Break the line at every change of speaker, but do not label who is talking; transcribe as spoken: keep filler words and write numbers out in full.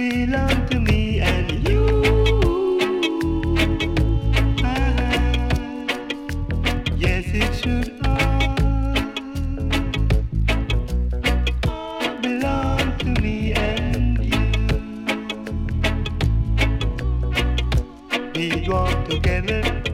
belong to me and you. Ah, yes, it should all, all belong to me and you. We walk together